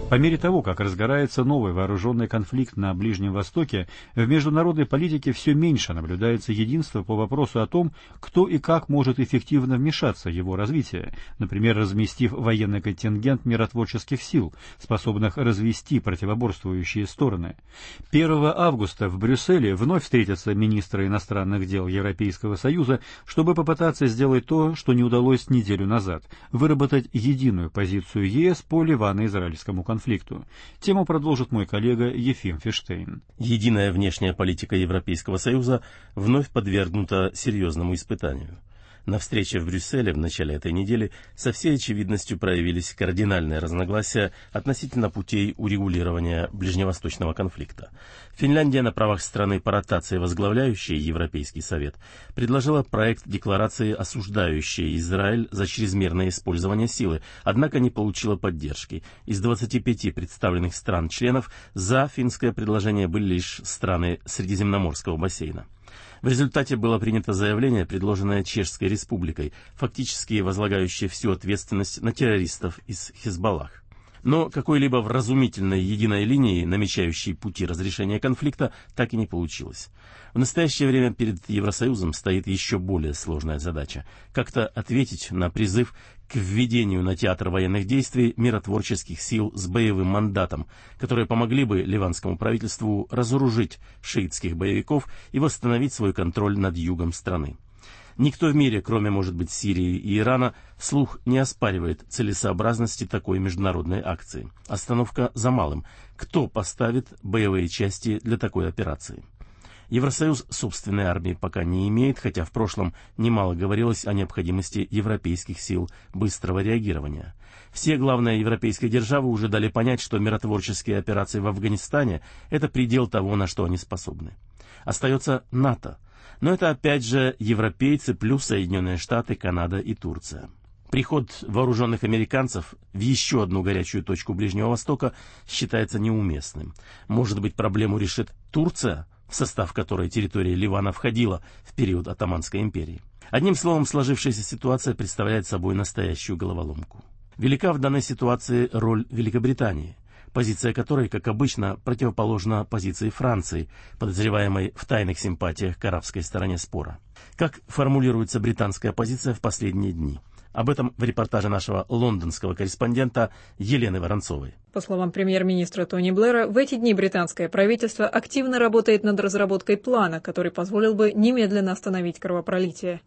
По мере того, как разгорается новый вооруженный конфликт на Ближнем Востоке, в международной политике все меньше наблюдается единство по вопросу о том, кто и как может эффективно вмешаться в его развитие, например, разместив военный контингент миротворческих сил, способных развести противоборствующие стороны. 1 августа в Брюсселе вновь встретятся министры иностранных дел Европейского Союза, чтобы попытаться сделать то, что не удалось неделю назад – выработать единую позицию ЕС по ливано-израильскому конфликту. Тему продолжит мой коллега Ефим Фиштейн. Единая внешняя политика Европейского Союза вновь подвергнута серьезному испытанию. На встрече в Брюсселе в начале этой недели со всей очевидностью проявились кардинальные разногласия относительно путей урегулирования ближневосточного конфликта. Финляндия на правах страны по ротации, возглавляющей Европейский Совет, предложила проект декларации, осуждающей Израиль за чрезмерное использование силы, однако не получила поддержки. Из 25 представленных стран-членов за финское предложение были лишь страны Средиземноморского бассейна. В результате было принято заявление, предложенное Чешской Республикой, фактически возлагающее всю ответственность на террористов из Хизбаллах. Но какой-либо вразумительной единой линии, намечающей пути разрешения конфликта, так и не получилось. В настоящее время перед Евросоюзом стоит еще более сложная задача – как-то ответить на призыв к введению на театр военных действий миротворческих сил с боевым мандатом, которые помогли бы ливанскому правительству разоружить шиитских боевиков и восстановить свой контроль над югом страны. Никто в мире, кроме, может быть, Сирии и Ирана, вслух не оспаривает целесообразности такой международной акции. Остановка за малым. Кто поставит боевые части для такой операции? Евросоюз собственной армии пока не имеет, хотя в прошлом немало говорилось о необходимости европейских сил быстрого реагирования. Все главные европейские державы уже дали понять, что миротворческие операции в Афганистане – это предел того, на что они способны. Остается НАТО. Но это опять же европейцы плюс Соединенные Штаты, Канада и Турция. Приход вооруженных американцев в еще одну горячую точку Ближнего Востока считается неуместным. Может быть, проблему решит Турция, в состав которой территория Ливана входила в период Оттоманской империи. Одним словом, сложившаяся ситуация представляет собой настоящую головоломку. Велика в данной ситуации роль Великобритании, позиция которой, как обычно, противоположна позиции Франции, подозреваемой в тайных симпатиях к арабской стороне спора. Как формулируется британская позиция в последние дни? Об этом в репортаже нашего лондонского корреспондента Елены Воронцовой. По словам премьер-министра Тони Блэра, в эти дни британское правительство активно работает над разработкой плана, который позволил бы немедленно остановить кровопролитие.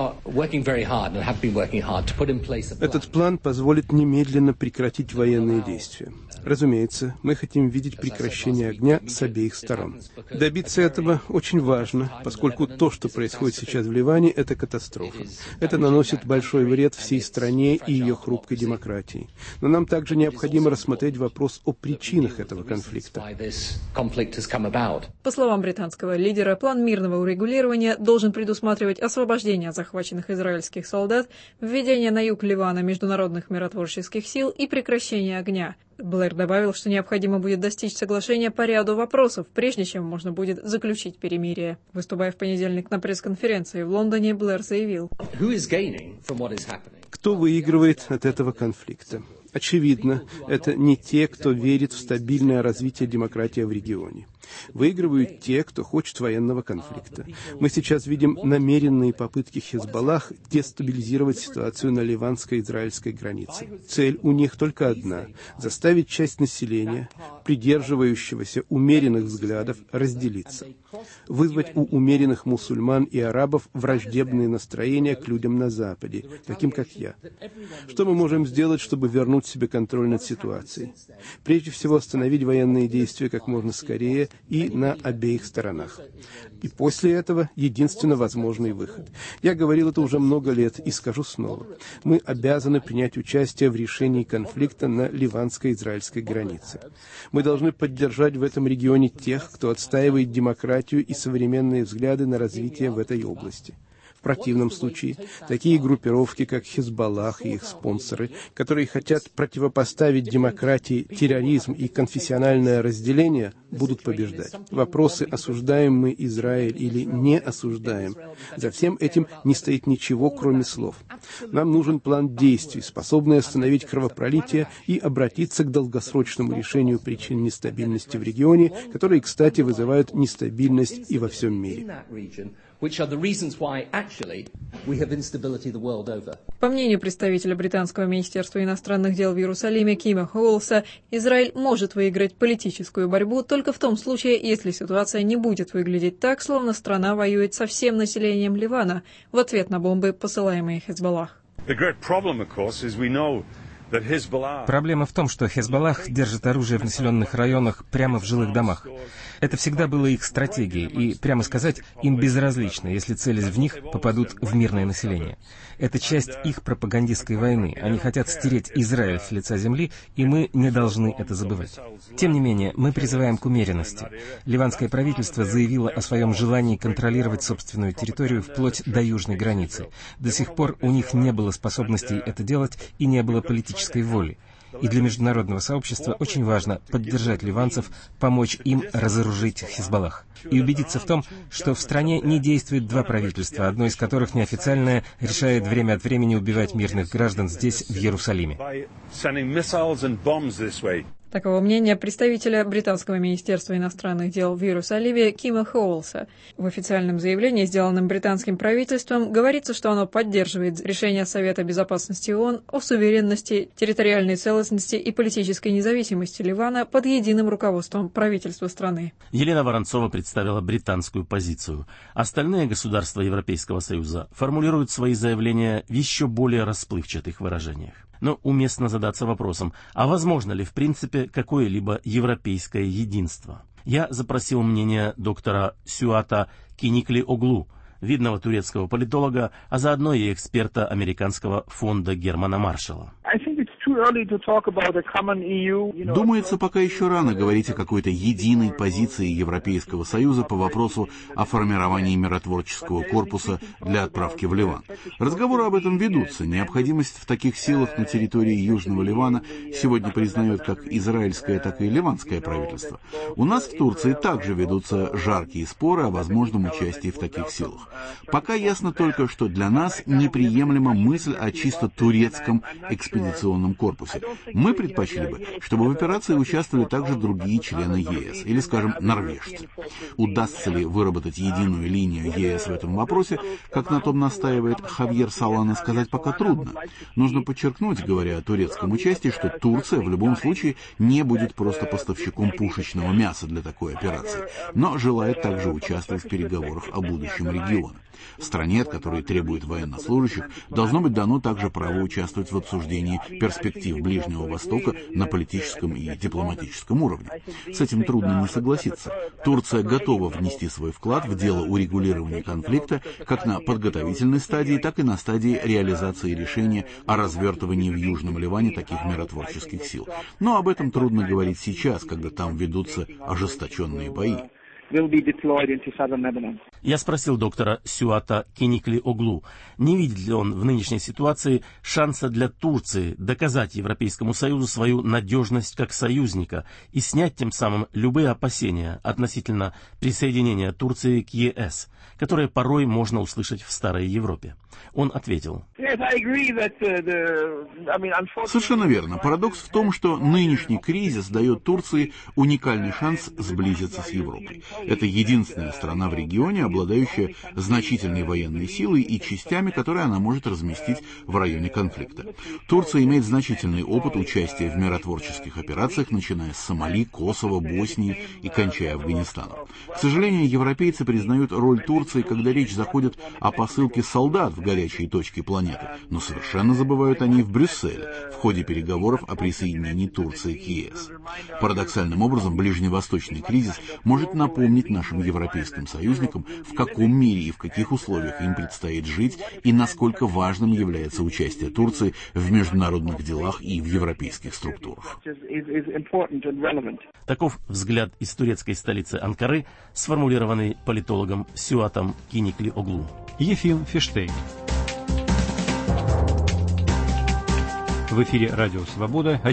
Этот план позволит немедленно прекратить военные действия. Разумеется, мы хотим видеть прекращение огня с обеих сторон. Добиться этого очень важно, поскольку то, что происходит сейчас в Ливане, это катастрофа. Это наносит большой вред всей стране и ее хрупкой демократии. Но нам также необходимо рассмотреть вопрос о причинах этого конфликта. По словам британского лидера, план мирного урегулирования должен предусматривать освобождение захваченных израильских солдат, введение на юг Ливана международных миротворческих сил и прекращение огня. Блэр добавил, что необходимо будет достичь соглашения по ряду вопросов, прежде чем можно будет заключить перемирие. Выступая в понедельник на пресс-конференции в Лондоне, Блэр заявил: Кто выигрывает от этого конфликта? Очевидно, это не те, кто верит в стабильное развитие демократии в регионе. Выигрывают те, кто хочет военного конфликта. Мы сейчас видим намеренные попытки Хизбаллах дестабилизировать ситуацию на ливанско-израильской границе. Цель у них только одна – заставить часть населения, придерживающегося умеренных взглядов, разделиться. Вызвать у умеренных мусульман и арабов враждебные настроения к людям на Западе, таким как я. Что мы можем сделать, чтобы вернуть себе контроль над ситуацией? Прежде всего, остановить военные действия как можно скорее и на обеих сторонах. И после этого единственно возможный выход. Я говорил это уже много лет и скажу снова. Мы обязаны принять участие в решении конфликта на ливанско-израильской границе. Мы должны поддержать в этом регионе тех, кто отстаивает демократию и современные взгляды на развитие в этой области. В противном случае, такие группировки, как Хизбаллах и их спонсоры, которые хотят противопоставить демократии терроризм и конфессиональное разделение, будут побеждать. Вопросы, осуждаем мы Израиль или не осуждаем, за всем этим не стоит ничего, кроме слов. Нам нужен план действий, способный остановить кровопролитие и обратиться к долгосрочному решению причин нестабильности в регионе, которые, кстати, вызывают нестабильность и во всем мире. По мнению представителя британского министерства иностранных дел в Иерусалиме Кима Хоулса, Израиль может выиграть политическую борьбу только в том случае, если ситуация не будет выглядеть так, словно страна воюет со всем населением Ливана в ответ на бомбы, посылаемые Хизбаллах. Проблема в том, что Хезболлах держит оружие в населенных районах прямо в жилых домах. Это всегда было их стратегией, и, прямо сказать, им безразлично, если цели в них попадут в мирное население. Это часть их пропагандистской войны. Они хотят стереть Израиль с лица земли, и мы не должны это забывать. Тем не менее, мы призываем к умеренности. Ливанское правительство заявило о своем желании контролировать собственную территорию вплоть до южной границы. До сих пор у них не было способностей это делать и не было политической воли. И для международного сообщества очень важно поддержать ливанцев, помочь им разоружить Хизбаллах и убедиться в том, что в стране не действует два правительства, одно из которых неофициальное решает время от времени убивать мирных граждан здесь, в Иерусалиме. Такого мнения представителя британского министерства иностранных дел в Иерусалиме Кима Хоулса. В официальном заявлении, сделанном британским правительством, говорится, что оно поддерживает решение Совета безопасности ООН о суверенности, территориальной целостности и политической независимости Ливана под единым руководством правительства страны. Елена Воронцова представила британскую позицию. Остальные государства Европейского Союза формулируют свои заявления в еще более расплывчатых выражениях. Но уместно задаться вопросом, а возможно ли в принципе какое-либо европейское единство? Я запросил мнение доктора Сюата Киникли-Оглу, видного турецкого политолога, а заодно и эксперта американского фонда Германа Маршалла. Думается, пока еще рано говорить о какой-то единой позиции Европейского Союза по вопросу о формировании миротворческого корпуса для отправки в Ливан. Разговоры об этом ведутся. Необходимость в таких силах на территории Южного Ливана сегодня признают как израильское, так и ливанское правительство. У нас в Турции также ведутся жаркие споры о возможном участии в таких силах. Пока ясно только, что для нас неприемлема мысль о чисто турецком экспедиционном корпусе. Мы предпочли бы, чтобы в операции участвовали также другие члены ЕС, или, скажем, норвежцы. Удастся ли выработать единую линию ЕС в этом вопросе, как на том настаивает Хавьер Солана, сказать пока трудно. Нужно подчеркнуть, говоря о турецком участии, что Турция в любом случае не будет просто поставщиком пушечного мяса для такой операции, но желает также участвовать в переговорах о будущем региона. Стране, от которой требует военнослужащих, должно быть дано также право участвовать в обсуждении перспектив Ближнего Востока на политическом и дипломатическом уровне. С этим трудно не согласиться. Турция готова внести свой вклад в дело урегулирования конфликта как на подготовительной стадии, так и на стадии реализации решения о развертывании в Южном Ливане таких миротворческих сил. Но об этом трудно говорить сейчас, когда там ведутся ожесточенные бои. Я спросил доктора Сюата Киникли-Оглу, не видит ли он в нынешней ситуации шанса для Турции доказать Европейскому Союзу свою надежность как союзника и снять тем самым любые опасения относительно присоединения Турции к ЕС, которые порой можно услышать в Старой Европе. Он ответил: совершенно верно. Парадокс в том, что нынешний кризис дает Турции уникальный шанс сблизиться с Европой. Это единственная страна в регионе, обладающая значительной военной силой и частями, которые она может разместить в районе конфликта. Турция имеет значительный опыт участия в миротворческих операциях, начиная с Сомали, Косово, Боснии и кончая Афганистаном. К сожалению, европейцы признают роль Турции, когда речь заходит о посылке солдат в горячие точки планеты, но совершенно забывают они в Брюсселе в ходе переговоров о присоединении Турции к ЕС. Парадоксальным образом, ближневосточный кризис может напомнить нашим европейским союзникам, в каком мире и в каких условиях им предстоит жить, и насколько важным является участие Турции в международных делах и в европейских структурах. Таков взгляд из турецкой столицы Анкары, сформулированный политологом Сюатом Киникли-Оглу. Ефим Фиштейн. В эфире «Радио Свобода».